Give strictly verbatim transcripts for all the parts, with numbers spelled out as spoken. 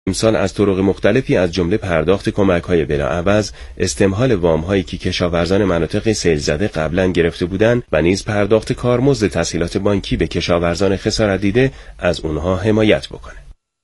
امسال از طرق مختلفی از جمله پرداخت کمک‌های بلاعوض، استمهال وام‌هایی که کشاورزان مناطق سیل زده قبلا گرفته بودند و نیز پرداخت کارمزد تسهیلات بانکی به کشاورزان خسارت دیده از اونها حمایت بکنه.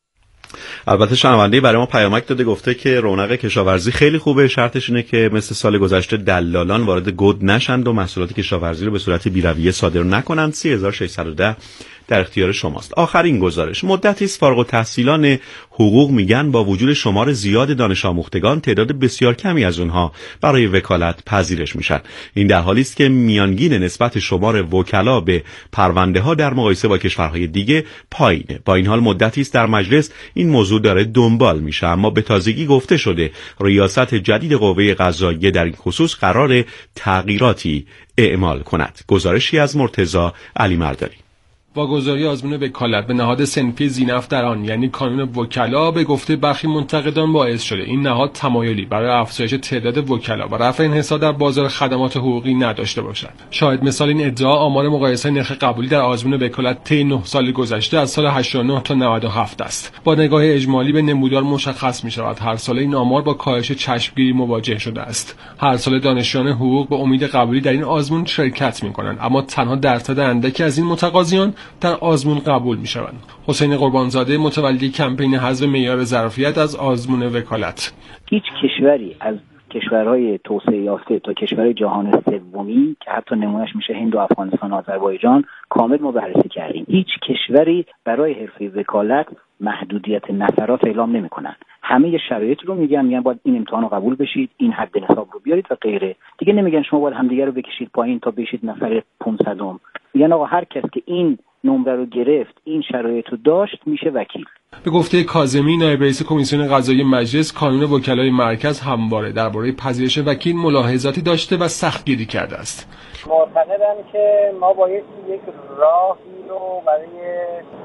البته شنونده برای ما پیامک داده، گفته که رونق کشاورزی خیلی خوبه، شرطش اینه که مثل سال گذشته دلالان وارد گود نشند و محصولات کشاورزی رو به صورت بی‌رویه صادر نکنند. سه هزار و ششصد و ده در اختیار شماست. آخرین گزارش: مدتی است فارغ التحصیلان حقوق میگن با وجود شمار زیاد دانش آموختگان تعداد بسیار کمی از اونها برای وکالت پذیرش میشن. این در حالی است که میانگین نسبت شمار وکلا به پرونده ها در مقایسه با کشورهای دیگه پایینه. با این حال مدتی است در مجلس این موضوع داره دنبال میشه، اما به تازگی گفته شده ریاست جدید قوه قضاییه در این خصوص قرار تغییراتی اعمال کند. گزارشی از مرتضی علی مردانی. واگذاری آزمون وکالت به نهاد صنفی ذی‌نفع در آن، یعنی کانون وکلا، به گفته برخی منتقدان باعث شده این نهاد تمایلی برای افزایش تعداد وکلا و رفع انحصار در بازار خدمات حقوقی نداشته باشد. شاهد مثال این ادعا آمار مقایسه نرخ قبولی در آزمون وکالت طی نه سال گذشته از سال هشتاد و نه تا نود و هفت است. با نگاه اجمالی به نمودار مشخص می شود هر سال این آمار با کاهش چشمگیری مواجه شده است. هر سال دانشجویان حقوق به امید قبولی در این آزمون شرکت می کنند، اما تنها درصد اندکی از این متقاضیان در آزمون قبول می شوند. حسین قربانزاده، متولی کمپین حذف معیار ظرفیت از آزمون وکالت: هیچ کشوری از کشورهای توسعه یافته تا کشورهای جهان سومی که حتی نمونهش میشه هند و افغانستان و آذربایجان کامل ما بررسی کردیم، هیچ کشوری برای حرفه وکالت محدودیت نفرات اعلام نمیکنن. همه شرایط رو میگن، میگن باید این امتحان رو قبول بشید، این حد نصاب رو بیارید و غیره. دیگه نمیگن شما باید همدیگه رو بکشید پایین تا بشید نفر پانصدم. میگن آقا هر کس که این نمره رو گرفت، این شرایط رو داشت، میشه وکیل. به گفته کاظمی، نایب رئیس کمیسیون قضایی مجلس، کانون وکلای مرکز همواره درباره پذیرش وکیل ملاحظاتی داشته و سختگیری کرده است. معتقدم که ما باید یک راهی رو برای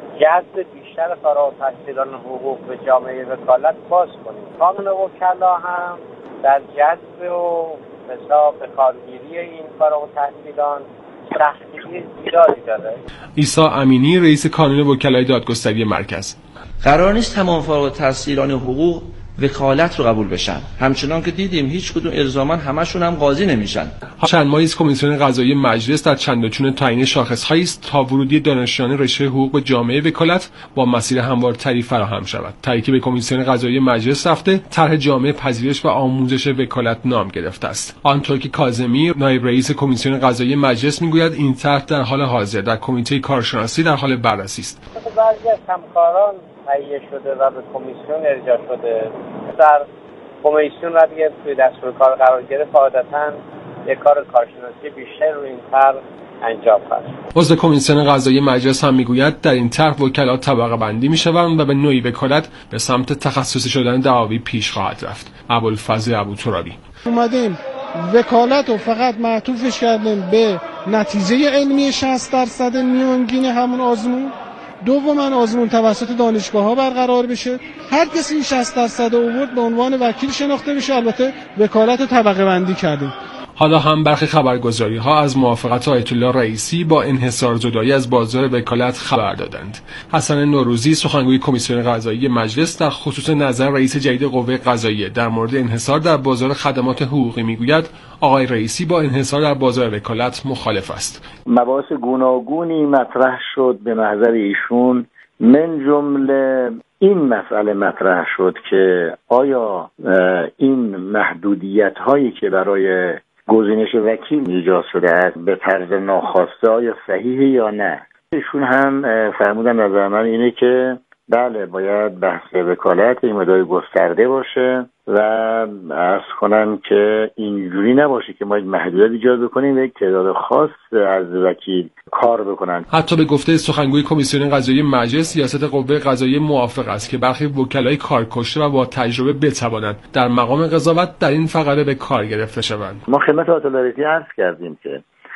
جذب بیشتر فارغ التحصیلان حقوق به جامعه وکالت باز کنیم. کانون وکلا هم در جذب و مثلا به کارگیری این فارغ التحصیلان سختگیری زیادی داره. عیسی امینی، رئیس کانون وکلای دادگستری مرکز: قرار نیست تمام فارغ التحصیلان حقوق وکالت رو قبول بشن. همچنان که دیدیم هیچ کدوم الزاما همشون هم قاضی نمیشن. چند ماهی است کمیسیون قضایی مجلس در چند و چون تعیین شاخص‌هایی است تا ورودی دانشجویان رشته حقوق به جامعه وکالت با مسیر هموارتری فراهم شود. طرحی که به کمیسیون قضایی مجلس رفته، طرح جامعه پذیرش و آموزش وکالت نام گرفته است. آنطور که کاظمی، نایب رئیس کمیسیون قضایی مجلس، میگوید این طرح در حال حاضر در کمیته کارشناسی در حال بررسی است. بعضی از همکاران تهیه شده و به کمیسیون ارجاع شده. در کمیسیون را دیگه توی دستور کار قرار گرفت، عادتاً یک کار کارشناسی بیشتر روی این طرح انجام خواهد. عضو کمیسیون قضایی مجلس هم میگوید در این طرح وکلا طبقه بندی میشوند و به نوعی وکالت به سمت تخصصی شدن دعاوی پیش خواهد رفت. ابوالفضل ابوترابی: اومدیم وکالت رو فقط معطوفش کردیم به نتیجه علمی شصت درصد میانگین همون آزمون. دوما آزمون توسط دانشگاه‌ها برقرار بشه، هر کسی این شصت درصد آورد به عنوان وکیل شناخته بشه. البته وکالت رو طبقه بندی کردیم. حالا هم برخی خبرگزاری‌ها از موافقت آیت الله رئیسی با انحصار زدایی از بازار وکالت خبر دادند. حسن نوروزی، سخنگوی کمیسیون قضایی مجلس، در خصوص نظر رئیس جدید قوه قضاییه در مورد انحصار در بازار خدمات حقوقی میگوید آقای رئیسی با انحصار در بازار وکالت مخالف است. مباحث گوناگونی مطرح شد به محضر ایشون، من جمله این مسئله مطرح شد که آیا این محدودیت هایی که برای گزینش وکیل ایجاد شده است به طرز ناخواسته آیا صحیحه یا نه. ایشون هم فرمودن نظر من اینه که بله باید بحث وکالت این مداری گسترده باشه و عرض کنم که اینجوری نباشه که ما یک محدودیت ایجاد بکنیم و یک تعداد خاص از وکیل کار بکنن. حتی به گفته سخنگوی کمیسیون قضایی مجلس، سیاست قوه قضاییه موافق است که برخی وکلای کارکشته و با تجربه بتوانند در مقام قضاوت در این فقره به کار گرفته شوند. ما خدمت آیت الله رئیسی عرض کردیم که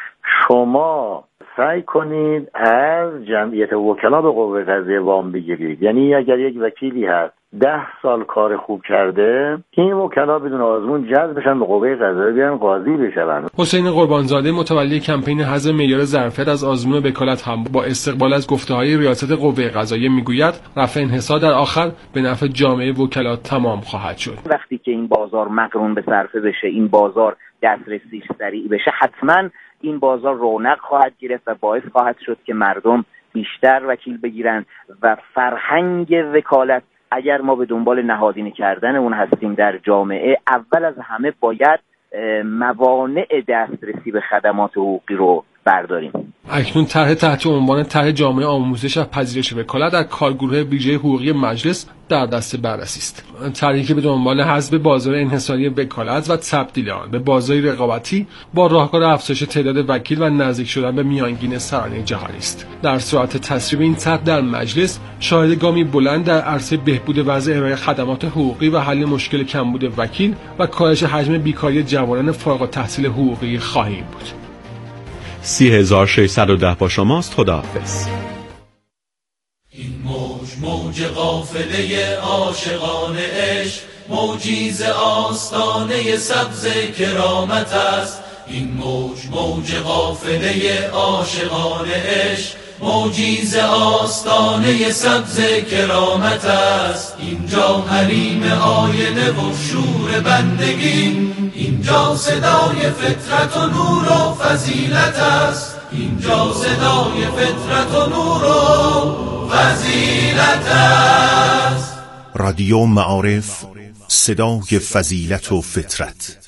شما سعی کنید از جمعیت وکلا به قوه قضاییه وام بگیرید. یعنی اگر یک وکیلی هست ده سال کار خوب کرده، این وکلا بدون آزمون جذب بشن به قوه قضاییه، بیان قاضی بشن. حسین قربانزاده متولی کمپین حذف معیار ظرفیت از آزمون وکالت هم با استقبال از گفته‌های ریاست قوه قضاییه میگوید رفع انحصار در آخر به نفع جامعه وکلا تمام خواهد شد. وقتی که این بازار مقرون به صرفه بشه، این بازار دسترسیش سریع بشه، حتما این بازار رونق خواهد گرفت و باعث خواهد شد که مردم بیشتر وکیل بگیرن و فرهنگ وکالت، اگر ما به دنبال نهادینه کردن اون هستیم در جامعه، اول از همه باید موانع دسترسی به خدمات حقوقی رو برداریم. اکنون طرح تحت عنوان طرح جامعه آموزش و پذیرش وکالت در کارگروه ویژه حقوقی مجلس در دست بررسی است. طرحی که به دنبال حذف بازار انحصاری وکالت و تبدیل آن به بازاری رقابتی با راهکار افزایش تعداد وکیل و نزدیک شدن به میانگین سرانه جهانی است. در صورت تصویب این طرح در مجلس، شاهد گامی بلند در عرصه بهبود وضع ارائه خدمات حقوقی و حل مشکل کمبود وکیل و کاهش حجم بیکاری جوانان فارغ التحصیل حقوقی خواهیم بود. سی هزار ششصد و ده با شماست. خداحافظ. این موج موج قافله عاشقان عشق، موجی ز آستانه سبز کرامت است. این موج موج قافله عاشقان عشق، موجی ز آستانه سبز کرامت است. اینجا حریم آینه و شور بندگی، اینجا صدای فطرت و نور و فضیلت است. اینجا صدای فطرت و نور و فضیلت است. رادیو معارف، صدای فضیلت و فطرت.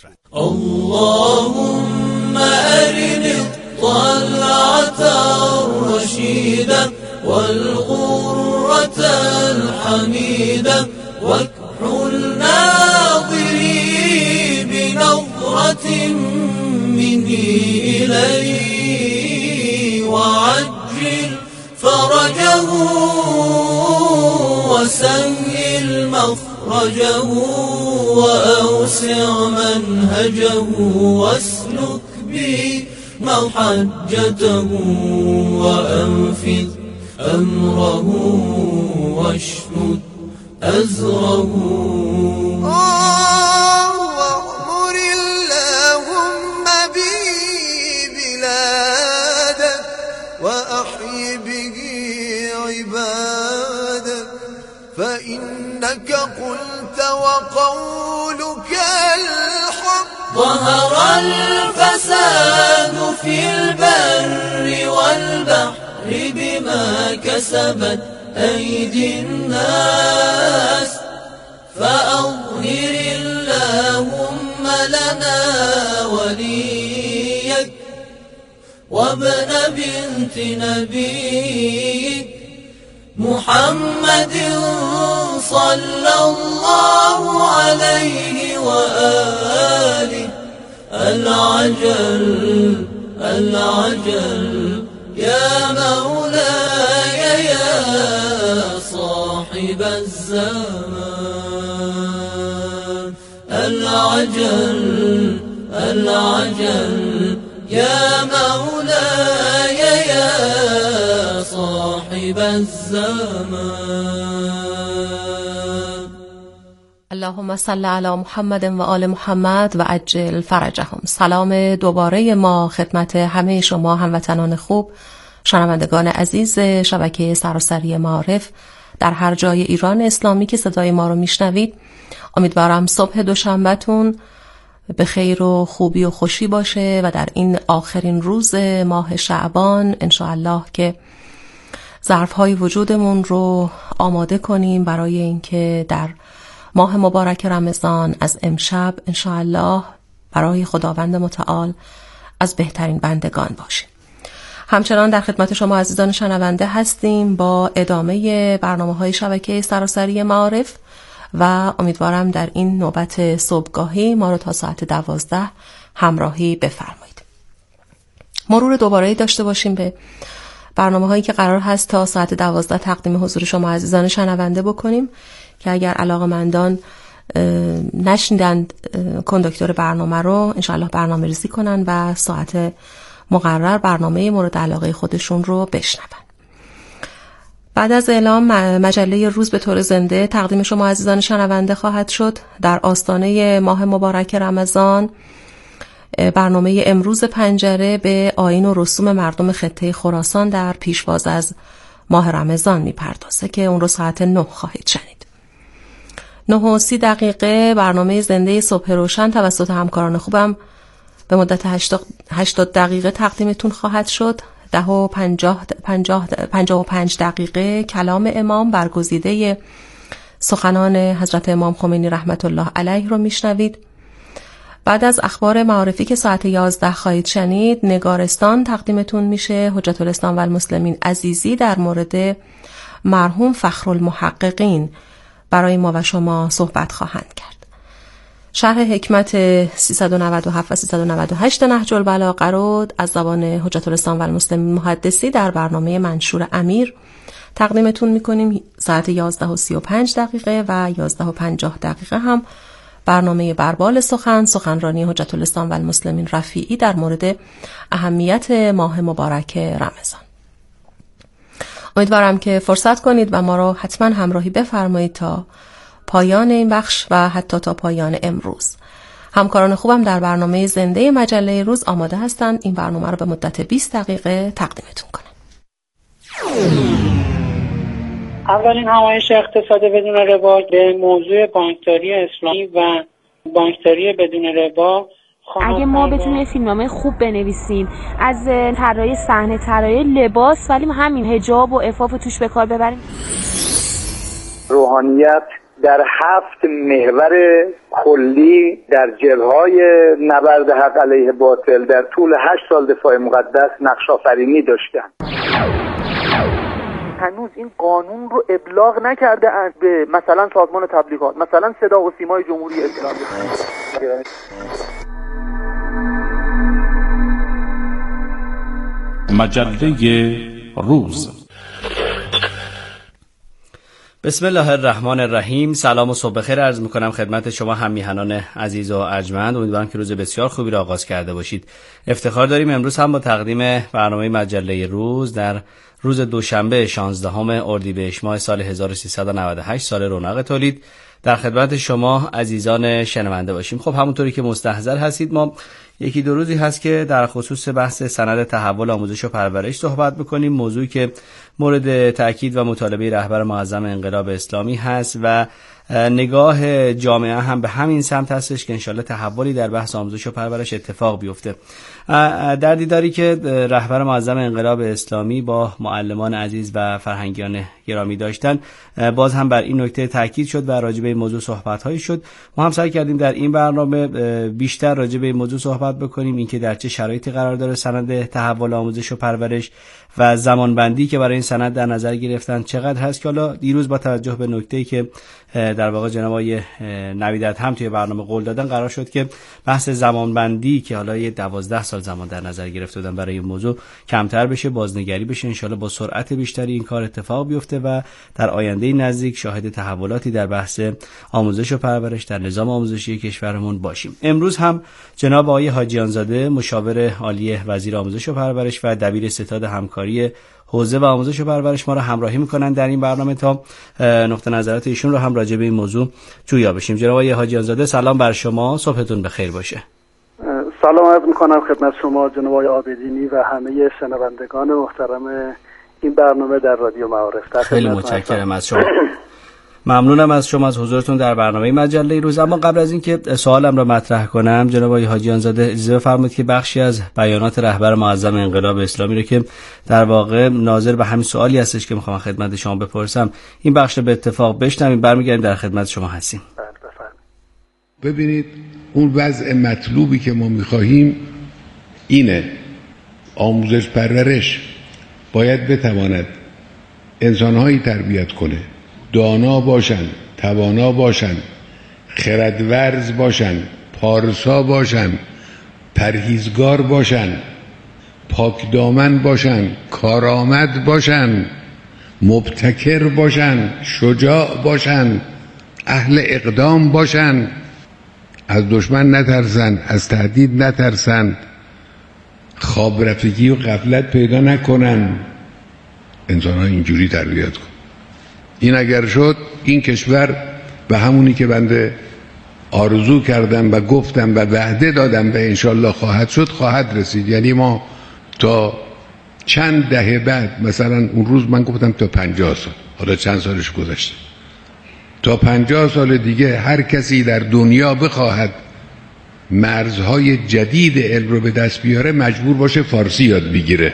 اللهم أرني الطلعة الرشيدة والغرة الحميدة واكحل ناظري بنظرة منه إلي وعجل فرجه وسهل مخرجه وأوسع منهجه واسلك بي محجته وأنفذ أمره واشمت أزره. واغمر اللهم بي بلادك وأحي به عبادك، فإنك قلت وقولك الحق. ظهر الفساد في البر والبحر بما كسبت أيدي الناس، فأظهر اللهم لنا وليك وابن بنت نبيك محمد صلى الله عليه وآله العجل العجل يا مولاي يا صاحب الزمان. العجل العجل يا مولاي يا صاحب الزمان. اللهم صل علی محمد و آل محمد و عجل فرجهم. سلام دوباره ما خدمت همه شما هموطنان خوب، شنوندگان عزیز شبکه سراسری معارف در هر جای ایران اسلامی که صدای ما رو میشنوید. امیدوارم صبح دوشنبهتون به خیر و خوبی و خوشی باشه و در این آخرین روز ماه شعبان انشاءالله که ظرفهای وجودمون رو آماده کنیم برای اینکه در ماه مبارک رمضان از امشب انشاءالله برای خداوند متعال از بهترین بندگان باشیم. همچنان در خدمت شما عزیزان شنونده هستیم با ادامه برنامه‌های شبکه سراسری معارف و امیدوارم در این نوبت صبحگاهی ما رو تا ساعت دوازده همراهی بفرمایید. مرور دوباره داشته باشیم به برنامه‌هایی که قرار هست تا ساعت دوازده تقدیم حضور شما عزیزان شنونده بکنیم که اگر علاقه‌مندان نشنیدند کنداکتور برنامه رو انشاءالله برنامه ریزی کنن و ساعت مقرر برنامه مورد علاقه خودشون رو بشنون. بعد از اعلام مجله روز به طور زنده تقدیم شما عزیزان شنونده خواهد شد. در آستانه ماه مبارک رمضان برنامه امروز پنجره به آیین و رسوم مردم خطه خراسان در پیشواز از ماه رمضان میپردازه که اون رو ساعت نه خواهید شنید. نه و سی دقیقه برنامه زنده صبح روشن توسط همکاران خوبم به مدت هشتاد دقیقه تقدیمتون خواهد شد. ده و پنجاه, پنجاه, پنجاه و پنج دقیقه کلام امام برگزیده سخنان حضرت امام خمینی رحمت الله علیه رو میشنوید. بعد از اخبار معارفی که ساعت یازده خواهید شنید، نگارستان تقدیمتون میشه. حجت الاسلام و المسلمین عزیزی در مورد مرحوم فخرالمحققین برای ما و شما صحبت خواهند کرد. شرح حکمت سیصد و نود و هفت و سیصد و نود و هشت نهج البلاغه رو از زبان حجت الاسلام و المسلمین محدثی در برنامه منشور امیر تقدیمتون میکنیم. ساعت یازده و سی و پنج دقیقه و یازده و پنجاه دقیقه هم برنامه بربال سخن، سخنرانی حجت الاسلام و المسلمین رفیعی در مورد اهمیت ماه مبارک رمضان. امیدوارم که فرصت کنید و ما رو حتما همراهی بفرمایید تا پایان این بخش و حتی تا پایان امروز. همکاران خوبم در برنامه زنده مجله روز آماده هستند این برنامه رو به مدت بیست دقیقه تقدیمتون کنن. اولین همایش اقتصاد بدون ربا به موضوع بانکداری اسلامی و بانکداری بدون ربا. اگه ما بتونیم فیلمنامه خوب بنویسیم از طراحی صحنه، طراحی لباس، ولی همین حجاب و عفاف توش به کار ببریم. روحانیت در هفت محور کلی در جبهه‌های نبرد حق علیه باطل در طول هشت سال دفاع مقدس نقش آفرینی داشتند. هنوز این قانون رو ابلاغ نکرده اند به مثلا سازمان تبلیغات، مثلا صدا و سیمای جمهوری اسلامی. مجله روز. بسم الله الرحمن الرحیم. سلام و صبح بخیر عرض میکنم خدمت شما هم میهنان عزیز و ارجمند. امیدوارم که روز بسیار خوبی را آغاز کرده باشید. افتخار داریم امروز هم با تقدیم برنامه مجله روز در روز دوشنبه شانزدهم اردیبهشت ماه سال هزار و سیصد و نود و هشت سال رونق تولید در خدمت شما عزیزان شنونده باشیم. خب همونطوری که مستحضر هستید ما یکی دو روزی هست که در خصوص بحث سند تحول آموزش و پرورش صحبت می‌کنیم، موضوعی که مورد تأکید و مطالبه رهبر معظم انقلاب اسلامی هست و نگاه جامعه هم به همین سمت هستش که انشالله تحولی در بحث آموزش و پرورش اتفاق بیفته. در دیداری که رهبر معظم انقلاب اسلامی با معلمان عزیز و فرهنگیان گرامی داشتن، باز هم بر این نکته تاکید شد و راجع به این موضوع صحبت‌هایی شد. ما هم سعی کردیم در این برنامه بیشتر راجع به این موضوع صحبت بکنیم، اینکه در چه شرایطی قرار داره سند تحول آموزش و پرورش و زمانبندی که برای این سند در نظر گرفتن چقدر هست، که حالا دیروز با توجه به نکته‌ای که در واقع جناب آقای نویدت هم توی برنامه قول دادن قرار شد که بحث زمانبندی که حالا یه دوازده سال زمان در نظر گرفته بودن برای این موضوع کمتر بشه، بازنگری بشه، انشالله با سرعت بیشتری این کار اتفاق بیفته و در آینده نزدیک شاهد تحولاتی در بحث آموزش و پرورش در نظام آموزشی کشورمون باشیم. امروز هم جناب آقای حاجیان زاده مشاور عالی وزیر آموزش و پرورش و دبیر ستاد همکاری حوزه و آموزش و پرورش ما را همراهی میکنن در این برنامه تا نقطه نظرات ایشون رو هم راجع به این موضوع جویا بشیم. جناب آقای حاجیان زاده سلام بر شما، صبحتون بخیر باشه. سلام عرض میکنم خدمت شما جناب آقای عابدینی و همه شنوندگان محترم این برنامه در رادیو معارف. خیلی متشکرم از شما. ممنونم از شما از حضورتون در برنامه مجله روز. اما قبل از اینکه سوالم را مطرح کنم جناب آقای حاجیان زاده اجازه بفرمایید که بخشی از بیانات رهبر معظم انقلاب اسلامی رو که در واقع ناظر به همین سوالی هستش که میخوام خدمت شما بپرسم این بخش رو به اتفاق بشنویم، برمیگردیم در خدمت شما هستیم. ببینید اون وضع مطلوبی که ما میخواهیم اینه: آموزش پرورش باید بتواند انسانهایی تربیت کنه دانا باشن، توانا باشن، خردورز باشن، پارسا باشن، پرهیزگار باشن، پاکدامن باشن، کارآمد باشن، مبتکر باشن، شجاع باشن، اهل اقدام باشن، از دشمن نترسن، از تهدید نترسن، خواب رفتگی و غفلت پیدا نکنن. انسان ها اینجوری تربیت کن. این اگر شد این کشور به همونی که بنده آرزو کردم و گفتم و وعده دادم و انشالله خواهد شد خواهد رسید. یعنی ما تا چند دهه بعد، مثلا اون روز من گفتم تا پنجاه سال، حالا چند سالش گذشته، تا پنجاه سال دیگه هر کسی در دنیا بخواهد مرزهای جدید علم رو به دست بیاره مجبور باشه فارسی یاد بگیره.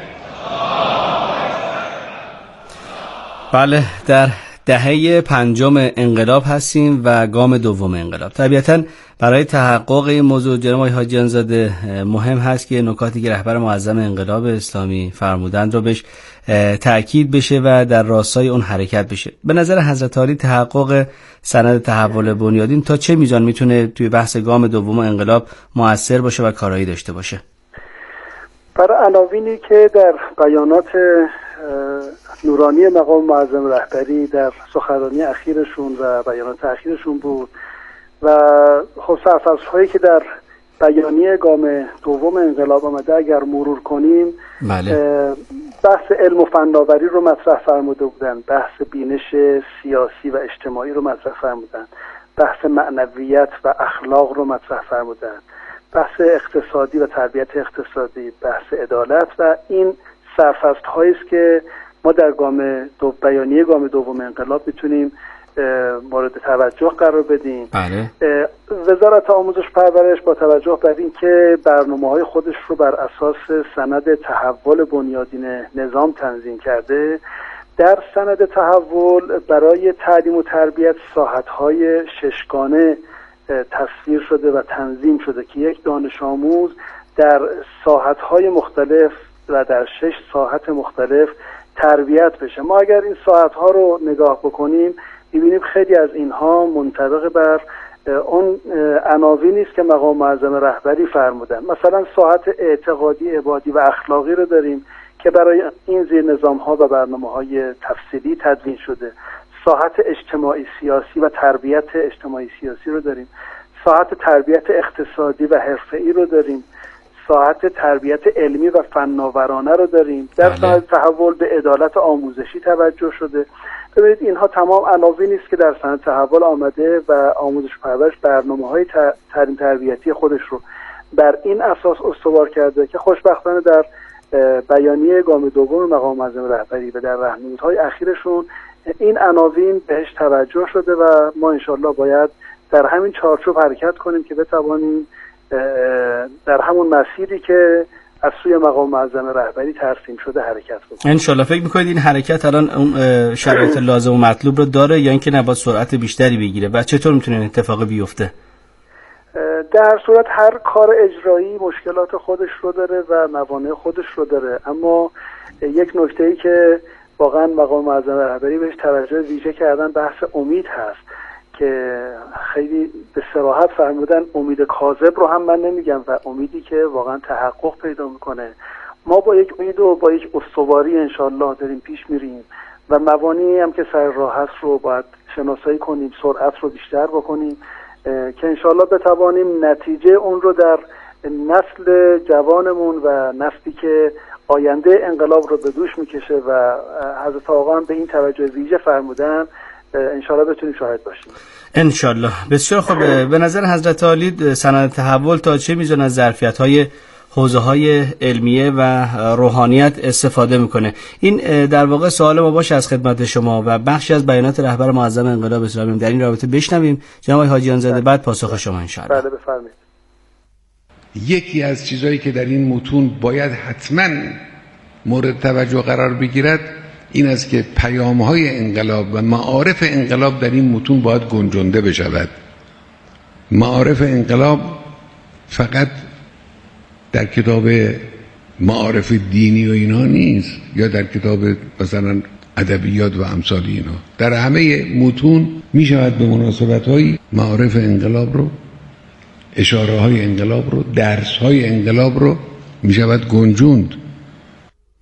بله، در دهه پنجم انقلاب هستیم و گام دوم انقلاب. طبیعتاً برای تحقق این موضوع جناب آقای حاجیان زاده مهم هست که نکاتی که رهبر معظم انقلاب اسلامی فرمودند رو بهش تأکید بشه و در راستای اون حرکت بشه. به نظر حضرت عالی تحقق سند تحول بنیادین تا چه میزان میتونه توی بحث گام دوم انقلاب مؤثر باشه و کارایی داشته باشه؟ برای عناوینی که در بیانات نورانی مقام معظم رهبری در سخنرانی اخیرشون و بیانات اخیرشون بود و خب سرفصل‌هایی که در بیانیه گام دوم انقلاب آمده اگر مرور کنیم، بله. بحث علم و فناوری رو مطرح فرموده بودن، بحث بینش سیاسی و اجتماعی رو مطرح فرمودن، بحث معنویت و اخلاق رو مطرح فرمودن، بحث اقتصادی و تربیت اقتصادی، بحث عدالت و این سرفصل هایی است که ما در گام دو بیانیه گام دوم انقلاب میتونیم مورد توجه قرار بدیم. بله. وزارت آموزش پرورش با توجه بر این که برنامه‌های خودش رو بر اساس سند تحول بنیادین نظام تنظیم کرده، در سند تحول برای تعلیم و تربیت ساحت‌های ششگانه تصویر شده و تنظیم شده که یک دانش آموز در ساحت‌های مختلف و در شش ساحت مختلف تربیت بشه. ما اگر این ساحت‌ها رو نگاه بکنیم می‌بینیم خیلی از اینها منطبق بر اون عناوینی است که مقام معظم رهبری فرمودن. مثلا ساحت اعتقادی، عبادی و اخلاقی رو داریم که برای این زیر نظام‌ها و برنامه‌های تفصیلی تدوین شده. ساحت اجتماعی سیاسی و تربیت اجتماعی سیاسی رو داریم. ساحت تربیت اقتصادی و حرفه‌ای رو داریم. ساحت تربیت علمی و فناورانه رو داریم. در ساحت تحول به عدالت آموزشی توجه شده. ببینید اینها تمام عناوینی است که در سند تحول آمده و آموزش پرورش برنامه‌های تعلیم تربیتی خودش رو بر این اساس استوار کرده که خوشبختانه در بیانیه گام دوم مقام معظم رهبری و در راهنمودهای اخیرشون این عناوین بهش توجه شده و ما انشالله باید در همین چارچوب حرکت کنیم که بتوانیم در همون مسیری که از سوی مقام معظم رهبری ترسیم شده حرکت کنیم. انشالله. فکر میکنید این حرکت الان اون شرایط لازم و مطلوب رو داره یا اینکه نباید سرعت بیشتری بگیره و چطور میتونه این اتفاق بیفته؟ در صورت هر کار اجرایی مشکلات خودش رو داره و موانع خودش رو داره، اما یک نکته‌ای که واقعا مقام معظم رهبری بهش توجه ویژه کردن بحث امید هست که خیلی به صراحت فرمودن امید کاذب رو هم من نمیگم و امیدی که واقعا تحقق پیدا میکنه. ما با یک امید و با یک استواری انشالله داریم پیش میریم و موانعی هم که سر راه هست رو باید شناسایی کنیم، سرعت رو بیشتر بکنیم که انشالله بتوانیم نتیجه اون رو در نسل جوانمون و نسلی که آینده انقلاب رو به دوش میکشه و حضرت آقا هم به این توجه ویژه فرمودن انشالله بتونیم شاهد باشیم. انشالله. بسیار خوب. به نظر حضرت عالی سند تحول تا چه میزان از ظرفیت‌های حوزه‌های علمیه و روحانیت استفاده میکنه؟ این در واقع سوال ما باشه از خدمت شما و بخشی از بیانات رهبر معظم انقلاب اسلامی در این رابطه بشنویم. جناب آقای حاجیان زاده بعد پاسخ شما انشالله. بله بفرمایید. یکی از چیزایی که در این متون باید حتما مورد توجه قرار بگیرد این است که پیام‌های انقلاب و معارف انقلاب در این متون باید گنجانده بشود. معارف انقلاب فقط در کتاب معارف دینی و اینا نیست یا در کتاب مثلا ادبیات و امثال اینا، در همه متون می شود به مناسبت‌های معارف انقلاب رو، اشاره های انقلاب رو، درس های انقلاب رو می شود گنجوند.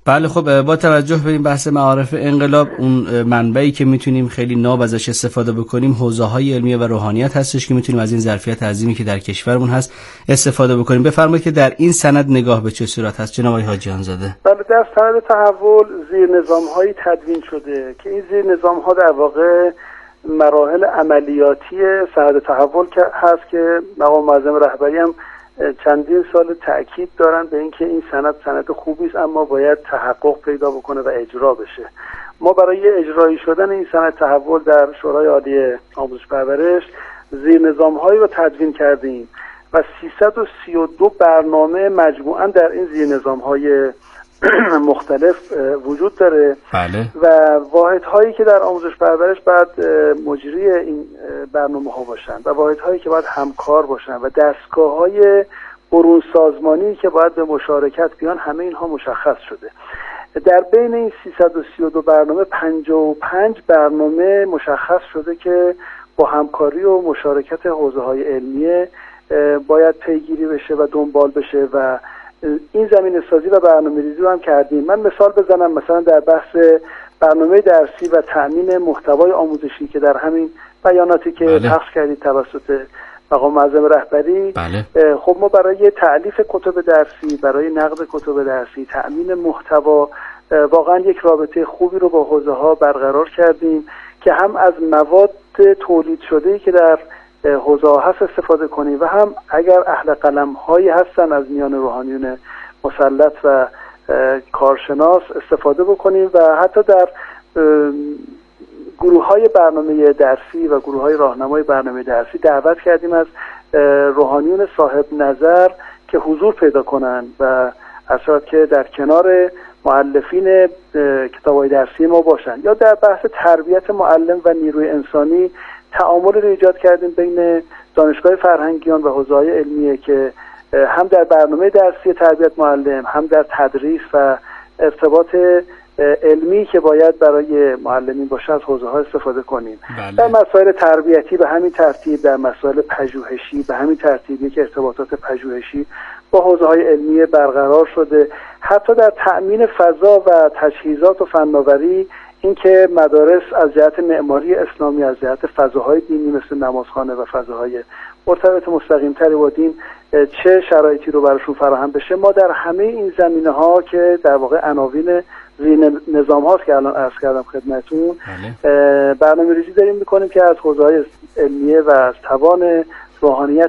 بله خب با توجه به این بحث معارف انقلاب، اون منبعی که میتونیم خیلی ناب ازش استفاده بکنیم حوزه‌های علمیه و روحانیت هستش که میتونیم از این ظرفیت عظیمی که در کشورمون هست استفاده بکنیم. بفرمایید که در این سند نگاه به چه صورت هست جناب آقای حاجیان زاده؟ بله، در سند تحول زیر نظام‌هایی تدوین شده که این زیر نظام‌ها در واقع مراحل عملیاتی سند تحول که هست که مقام معظم رهبری هم چندین سال تأکید دارن به اینکه این سند سند خوبی است، اما باید تحقق پیدا بکنه و اجرا بشه. ما برای اجرایی شدن این سند تحول در شورای عالی آموزش پرورش زیر نظام‌هایی رو تدوین کردیم و سیصد و سی و دو برنامه مجموعاً در این زیر نظام‌های مختلف وجود داره. بله. و واحدهایی که در آموزش پرورش باید مجری این برنامه ها باشن و واحدهایی که باید همکار باشن و دستگاه‌های برون سازمانی که باید به مشارکت بیان، همه اینها مشخص شده. در بین این سیصد و سی و دو برنامه پنجاه و پنج برنامه مشخص شده که با همکاری و مشارکت حوزه‌های علمیه باید پیگیری بشه و دنبال بشه و این زمینه سازی و برنامه‌ریزی رو هم کردیم. من مثال بزنم، مثلا در بحث برنامه درسی و تأمین محتوای آموزشی که در همین بیاناتی که بله. پخش کردید توسط مقام معظم رهبری، بله. خب ما برای تألیف کتب درسی، برای نقد کتب درسی، تأمین محتوا واقعا یک رابطه خوبی رو با حوزه‌ها برقرار کردیم که هم از مواد تولید شده‌ای که در حوزه ها هست استفاده کنیم و هم اگر اهل قلم هایی هستن از میان روحانیون مسلط و کارشناس استفاده بکنیم و حتی در گروه های برنامه درسی و گروه های راهنمای برنامه درسی دعوت کردیم از روحانیون صاحب نظر که حضور پیدا کنن و اصلا که در کنار مؤلفین کتاب‌های درسی ما باشن. یا در بحث تربیت معلم و نیروی انسانی تعامل رو ایجاد کردیم بین دانشگاه فرهنگیان و حوزه‌های علمیه که هم در برنامه درسی تربیت معلم، هم در تدریس و ارتباط علمی که باید برای معلمین باشه از حوزه‌ها استفاده کنیم. بله. در مسائل تربیتی به همین ترتیب، در مسائل پژوهشی به همین ترتیبی که ارتباطات پژوهشی با حوزه‌های علمی برقرار شده. حتی در تأمین فضا و تجهیزات و فناوری، اینکه مدارس از جهت معماری اسلامی، از جهت فضاهای دینی مثل نمازخانه و فضاهای مرتبط مستقیم‌تری با دین چه شرایطی رو براشون فراهم بشه، ما در همه این زمینه‌ها که در واقع عناوین زیر نظام هاست که الان عرض کردم خدمتتون، برنامه‌ریزی داریم می‌کنیم که از حوزه‌های علمیه و از توان روحانیت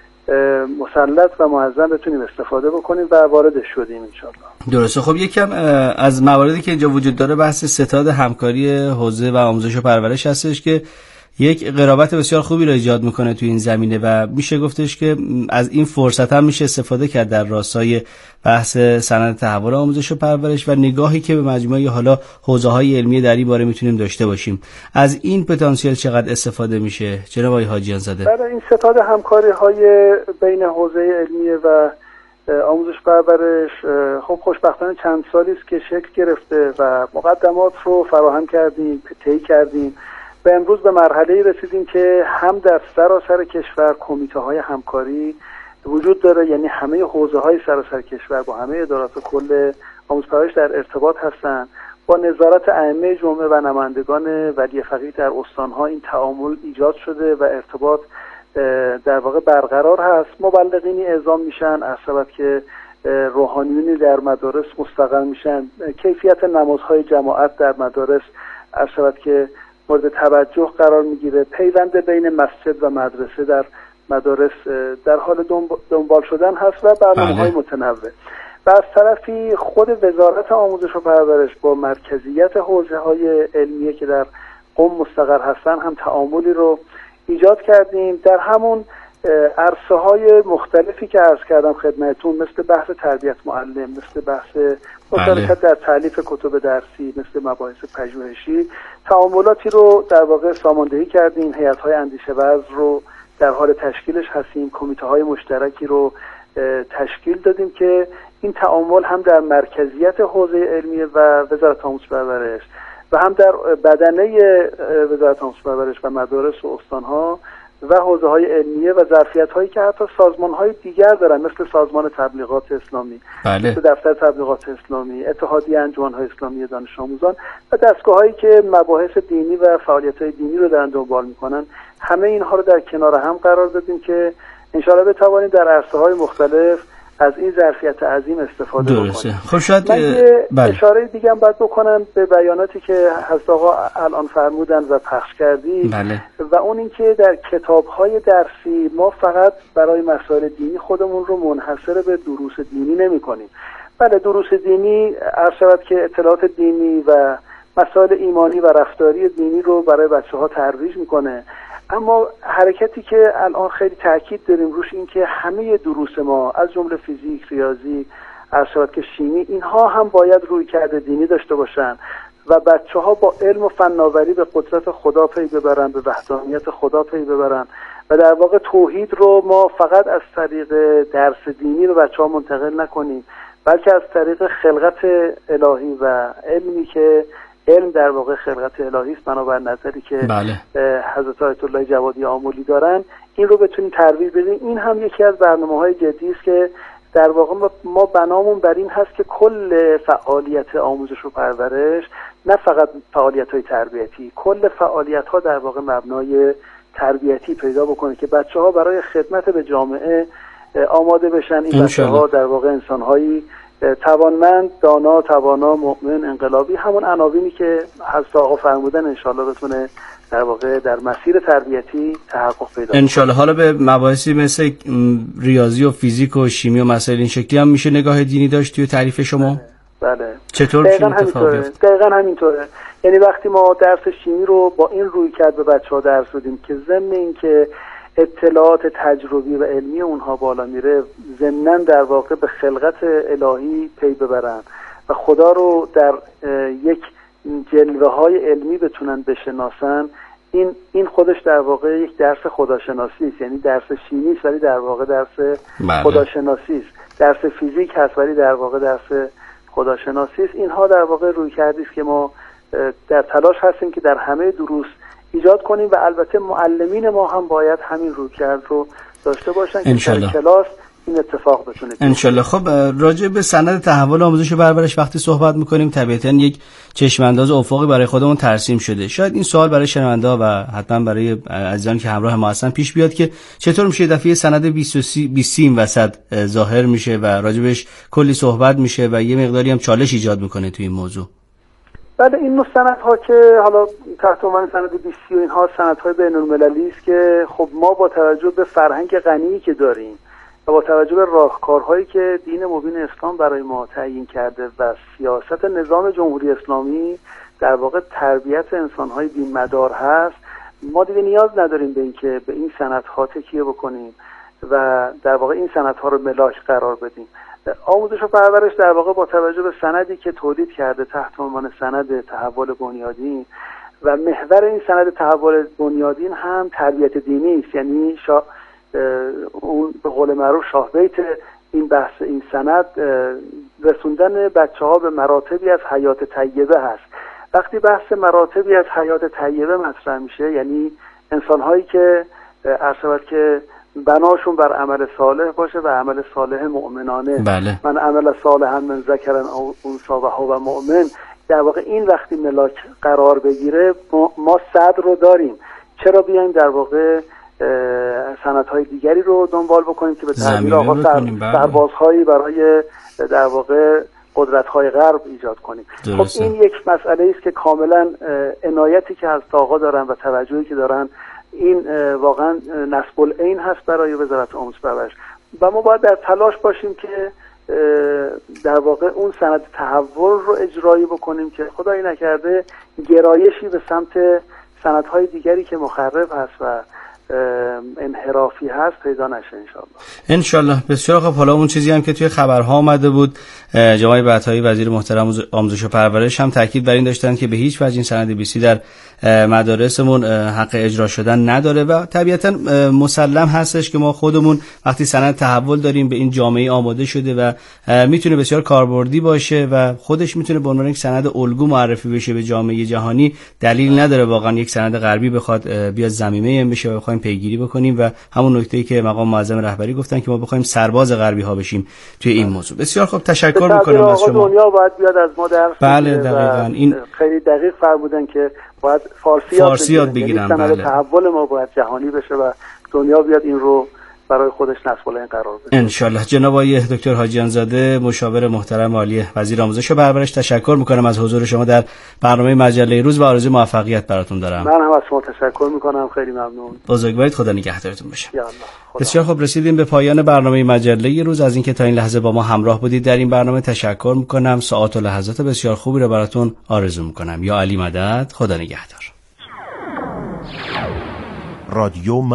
مسلط و معظم بتونیم استفاده بکنیم و واردش شدیم انشالله. درسته. خب یکم از مواردی که اینجا وجود داره بحث ستاد همکاری حوزه و آموزش و پرورش هستش که یک قرابت بسیار خوبی رو ایجاد میکنه تو این زمینه و میشه گفتش که از این فرصت هم میشه استفاده کرد در راستای بحث سند تحول آموزش و پرورش و نگاهی که به مجموعه حالا حوزه‌های علمی در این باره میتونیم داشته باشیم. از این پتانسیل چقدر استفاده میشه جناب آقای حاجیان زاده؟ برای این ستاد همکاری‌های بین حوزه علمیه و آموزش پرورش خب خوشبختانه چند سالی است که شکل گرفته و مقدمات رو فراهم کردیم، طی کردیم و امروز به مرحله‌ای رسیدیم که هم در سراسر کشور کمیته‌های همکاری وجود داره، یعنی همه حوزه‌های سراسر کشور با همه ادارات کل آموزش پرورش در ارتباط هستند. با نظارت ائمه جمعه و نمایندگان ولی فقیه در استان‌ها این تعامل ایجاد شده و ارتباط در واقع برقرار هست. مبلغینی اعزام میشن از سبب که روحانیونی در مدارس مستقل میشن، کیفیت نمازهای جماعت در مدارس از سبب که مورد توجه قرار میگیره، پیوند بین مسجد و مدرسه در مدارس در حال دنبال شدن هست و برنامه‌های متنوع. و از طرفی خود وزارت آموزش و پرورش با مرکزیت حوزه‌های علمیه که در قم مستقر هستن هم تعاملی رو ایجاد کردیم در همون عرصه‌های مختلفی که عرض کردم خدمتتون، مثل بحث تربیت معلم، مثل بحث مشارکت در تالیف کتب درسی، مثل مباحث پژوهشی، تعاملاتی رو در واقع ساماندهی کردیم. هیئت‌های اندیشه ورز رو در حال تشکیلش هستیم، کمیته‌های مشترکی رو تشکیل دادیم که این تعامل هم در مرکزیت حوزه علمیه و وزارت آموزش و پرورش و هم در بدنه وزارت آموزش و پرورش و مدارس و استان‌ها و حوزه های علمیه و ظرفیت هایی که حتی سازمان های دیگر دارن، مثل سازمان تبلیغات اسلامی، بله. مثل دفتر تبلیغات اسلامی، اتحادیه انجمن های اسلامی دانش آموزان و دستگاه هایی که مباحث دینی و فعالیت های دینی رو دارن دنبال میکنن. همه اینها رو در کنار هم قرار دادیم که انشاءالله بتوانیم در عرصه های مختلف از این ظرفیت عظیم استفاده درسته. بکنیم. خب شاید من یه بله. اشاره دیگه هم باید بکنم به بیاناتی که حضرت آقا الان فرمودن و پخش کردی، بله. و اون اینکه در کتاب‌های درسی ما فقط برای مسائل دینی خودمون رو منحصر به دروس دینی نمی‌کنیم. بله دروس دینی عرض شود که اطلاعات دینی و مسائل ایمانی و رفتاری دینی رو برای بچه‌ها ترویج می‌کنه، اما حرکتی که الان خیلی تاکید داریم روش این که همه دروس ما از جمله فیزیک، ریاضی، عرض شود که شیمی، اینها هم باید رویکرد دینی داشته باشن و بچه‌ها با علم و فناوری به قدرت خدا پی ببرن، به وحدانیت خدا پی ببرن و در واقع توحید رو ما فقط از طریق درس دینی به بچه‌ها منتقل نکنیم، بلکه از طریق خلقت الهی و علمی که علم در واقع خلقت الهی است بنابر نظری که بله. حضرت آیت الله جوادی آملی دارن، این رو بتونیم ترویج بدیم. این هم یکی از برنامه‌های جدی است که در واقع ما بنامون بر این هست که کل فعالیت آموزش و پرورش، نه فقط فعالیت‌های تربیتی، کل فعالیت‌ها در واقع مبنای تربیتی پیدا بکنه که بچه‌ها برای خدمت به جامعه آماده بشن. این بچه‌ها در واقع انسان‌هایی توانمند، دانا، توانا، مؤمن، انقلابی، همون عناوینی که حضرت آقا فرمودن انشالله بتونه در واقع در مسیر تربیتی تحقق پیدا کنه. انشالله. حالا به مباحثی مثل ریاضی و فیزیک و شیمی و مسائل این شکلی هم میشه نگاه دینی داشت توی تعریف شما؟ بله. چطور میشه اتفاق بیفته؟ دقیقاً همینطوره. یعنی وقتی ما درس شیمی رو با این روی کرد به بچه‌ها درس دادیم که ضمن این که اطلاعات تجربی و علمی اونها بالا میره، ضمناً در واقع به خلقت الهی پی ببرن و خدا رو در یک جلوه های علمی بتونن بشناسن، این این خودش در واقع یک درس خداشناسی است. یعنی درس شیمی است ولی در واقع درس بله. خداشناسی است. درس فیزیک هست ولی در واقع درس خداشناسی است. اینها در واقع روی کردی است که ما در تلاش هستیم که در همه دروس ایجاد کنیم و البته معلمین ما هم باید همین رویکرد رو داشته باشن که در کلاس این اتفاق بتونه. انشالله. خب راجع به سند تحول آموزش و پرورش وقتی صحبت میکنیم طبیعتاً یک چشم انداز افقی برای خودمون ترسیم شده. شاید این سوال برای شنونده و حتما برای عزیزانی که همراه ما هستن پیش بیاد که چطور میشه دفعه سند بیست این وسط ظاهر میشه و راجبش کلی صحبت میشه و یه مقداری هم چالش ایجاد میکنه توی این موضوع. بله این مستندها که حالا تحت عنوان سند بیست و اینها سندهای بین‌المللی است که خب ما با توجه به فرهنگ غنی که داریم و با توجه به راهکارهایی که دین مبین اسلام برای ما تعیین کرده و سیاست نظام جمهوری اسلامی در واقع تربیت انسانهای دین مدار هست، ما دیگه نیاز نداریم به اینکه به این سندها تکیه بکنیم و در واقع این سندها رو ملاک قرار بدیم. آموزش و پرورش در واقع با توجه به سندی که تولید کرده تحت عنوان سند تحول بنیادین و محور این سند تحول بنیادین هم تربیت دینی است، یعنی شا... اون به قول معروف شاه بیت این بحث این سند رسوندن بچه‌ها به مراتبی از حیات طیبه هست. وقتی بحث مراتبی از حیات طیبه مطرح میشه یعنی انسان‌هایی که عرض که بناشون بر عمل صالح باشه و عمل صالح مؤمنانه. بله. من عمل صالحا من ذکرن او انثی و هو مؤمن، در واقع این وقتی ملاک قرار بگیره ما, ما صدر رو داریم. چرا بیایم در واقع سندهای دیگری رو دنبال بکنیم که به تعبیر آقا سر، سربازهایی برای در واقع قدرت‌های غرب ایجاد کنیم. درسته. خب این یک مسئله است که کاملا عنایتی که از آقا دارن و توجهی که دارن این واقعا نصب العین هست برای وزارت آموزش و پرورش و ما باید در تلاش باشیم که در واقع اون سند تحول رو اجرایی بکنیم که خدایی نکرده گرایشی به سمت سندهای دیگری که مخرب هست و انحرافی هست پیدا نشه انشاءالله. ان شاء الله. بسیار خوب. حالا اون چیزی هم که توی خبرها اومده بود، جناب بطایی وزیر محترم آموزش و پرورش هم تاکید بر این داشتن که به هیچ وجه این سند بی سی در مدارسمون حق اجرا شدن نداره و طبیعتا مسلم هستش که ما خودمون وقتی سند تحول داریم به این جامعه آماده شده و میتونه بسیار کاربردی باشه و خودش میتونه به عنوان یک سند الگو معرفی بشه به جامعه جهانی، دلیل نداره واقعا یک سند غربی بخواد بیاد ضمیمه این بشه و بخوایم پیگیری بکنیم و همون نکته‌ای که مقام معظم رهبری گفتن که ما بخوایم سرباز غربی ها بشیم توی این موضوع. بسیار خوب، تشکر میکنم از شما. دنیا باید بیاد از ما درس بله دقیقاً این خیلی دقیق فرمودن که باید فارسی, فارسی یاد بگیرن. بله. تحول ما باید جهانی بشه و دنیا بیاد این رو برای خودش نصب العین قرار بده. ان شاء الله. جناب آقای دکتر حاجیان زاده، مشاور محترم عالی وزیر آموزش و پرورش، تشکر میکنم از حضور شما در برنامه مجله روز و آرزوی موفقیت براتون دارم. من هم از شما تشکر میکنم، خیلی ممنون. بزرگوارید، خدا نگهدارتون باشه. یا الله. بسیار خوب، رسیدیم به پایان برنامه مجله روز. از اینکه تا این لحظه با ما همراه بودید در این برنامه تشکر میکنم. ساعات و لحظات بسیار خوبی رو براتون آرزو میکنم. یا علی مدد، خدا نگهدار. رادیو